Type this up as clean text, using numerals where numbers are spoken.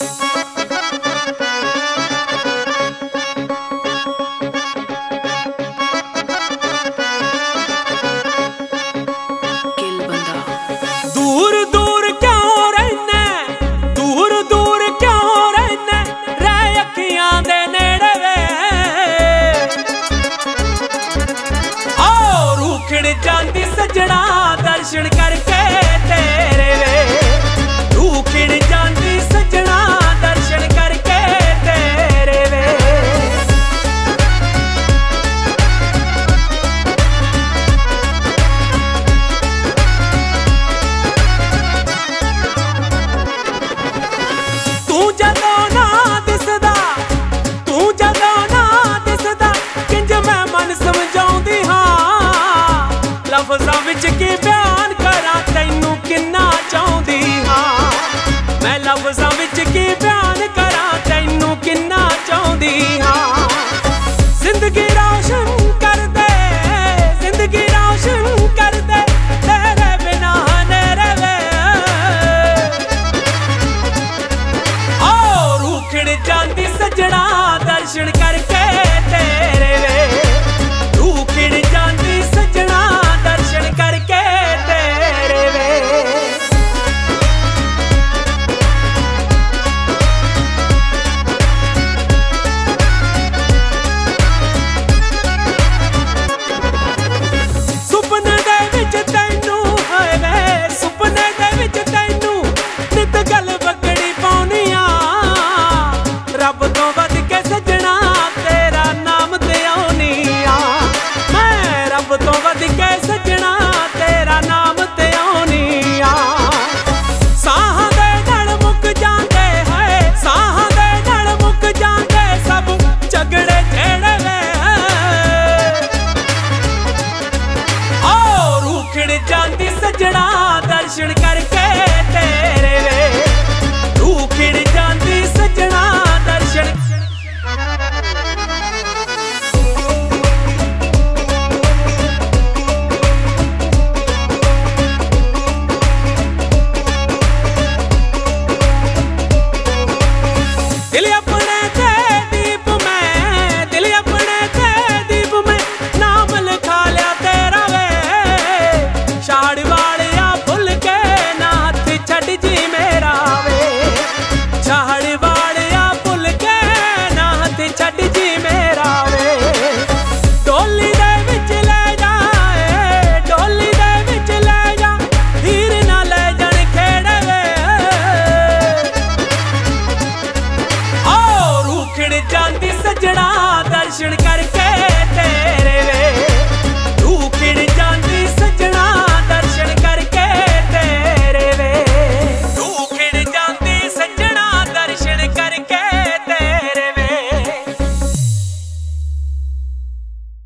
दूर दूर क्यों रहना, दूर दूर क्यों रहना, रह अखियां दे नेड़े वे। ओ रूखड़ जांदी सजना दर्शन करके तेरे वे, रूखड़ जांदी सजना दर्शन करके तेरे वे। लफ्ज़ां विच की बयान करा तैनू किन्ना चाहुंदी हां, मैं लफ्ज़ां विच की बयान करा तैनू किन्ना चाहुंदी हां। जिंदगी रोशन कर दे, जिंदगी रोशन कर दे, तेरे बिना नेरे वे। ओ रूखड़ जांदी सजना दर्शन करके तेरे वे, रूखड़ जांदी सजना दर्शन करके तेरे वे। सुपने दे विच तैनू हाय वे, सुपने दे विच तैनू नित गल बकड़ी पाउनिया, रब तो वध के सजना तेरा नाम ते आउनिया, मैं रब तो वध के सजना तेरा नाम ते आउनिया। साहां दे नल मुक जांदे है, साहां दे नल मुक जांदे सब झगड़े जेड़े वे। ओ रूखड़ जांदी सजना दर्शन करके तेरे वे, रूखड़ जांदी सजना दर्शन। दिल अपने ते दीप में, दिल अपने ते दीप में नाम लिखा लिया तेरा वे। छाड़ वालिया भुल के ना हथ छड़ जी मेरा वे, छाड़ वालिया भुल के ना हथ छड़ जी मेरा वे। डोली दे विच ले जाए, डोली दे विच ले जा, हीर ना ले जान खेड़े वे। रूखड़ जांदी सजना दर्शन कर